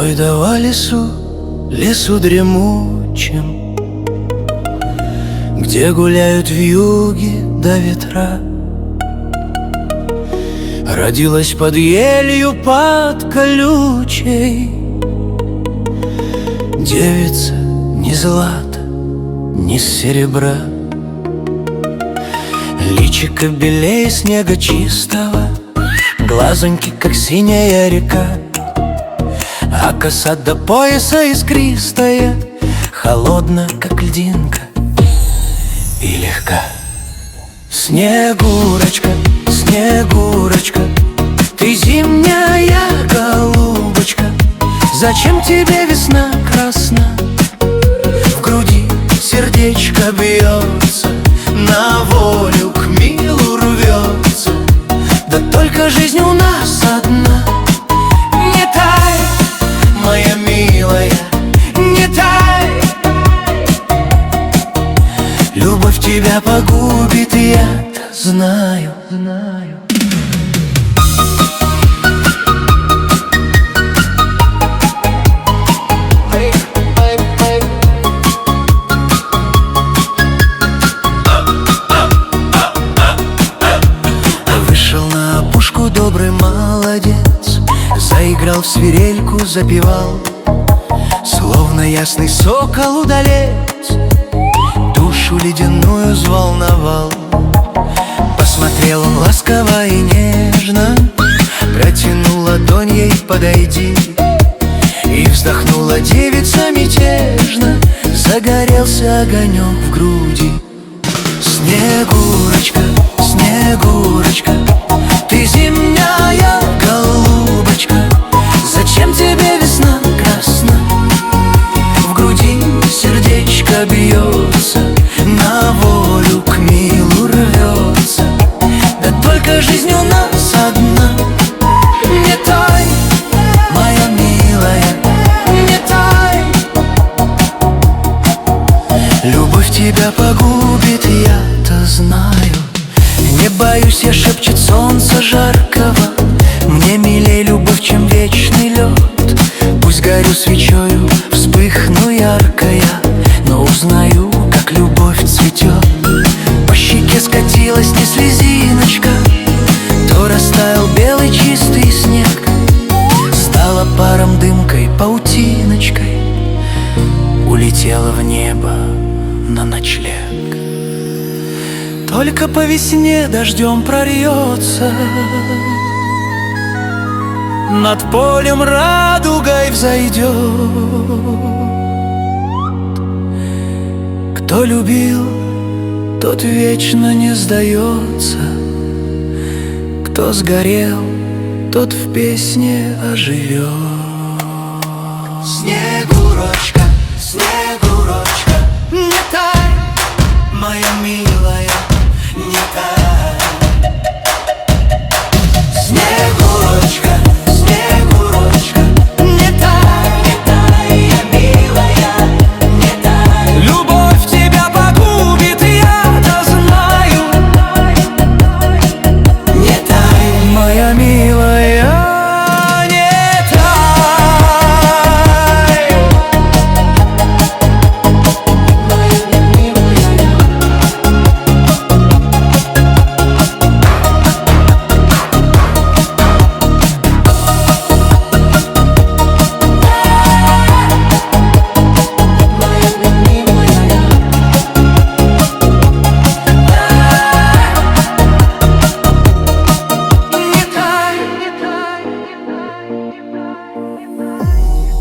Пойдова лесу, лесу дремучим, где гуляют вьюги да ветра. Родилась под елью, под колючей девица ни злата, ни серебра. Личико белее снега чистого, глазоньки, как синяя река, а коса до пояса искристая, холодна, как льдинка, и легка. Снегурочка, Снегурочка, ты зимняя голубочка, зачем тебе весна красна? В груди сердечко бьется, на волю к милу рвется, да только жизнь у нас одна. Не тай, моя милая, не тай, любовь тебя погубит, я-то знаю. Вышел на опушку добрый молодец, заиграл в свирельку, запевал, словно ясный сокол удалец, душу ледяную взволновал. Посмотрел он ласково и нежно, протянул ладонь ей, подойди, и вздохнула девица мятежно, загорелся огонек в груди. Снегурочка, Снегурочка, ты зимняя голубочка, зачем тебе весна красна? В груди сердечко бьется, на волю к милу рвется, да только жизнь у нас одна. Не тай, моя милая, не тай, любовь тебя погубит, я-то знаю. Не боюсь я, шепчет солнце жаркого, мне милей любовь, чем вечный лед. Пусть горю свечою, вспыхну ярко я, но узнаю, как любовь цветет. По щеке скатилась не слезиночка, то растаял белый чистый снег, стала паром, дымкой, паутиночкой, улетела в небо на ночлег. Только по весне дождем прольется, над полем радугой взойдет. Кто любил, тот вечно не сдается, кто сгорел, тот в песне оживет. Снегурочка, Снегурочка, не тай, моя милая, не тай. Снегурочка, Снегурочка, не тай, я милая, не тай. Любовь тебя погубит, я-то знаю. Не тай, моя милая, не тай. Моя милая.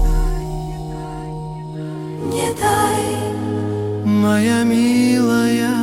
Моя милая.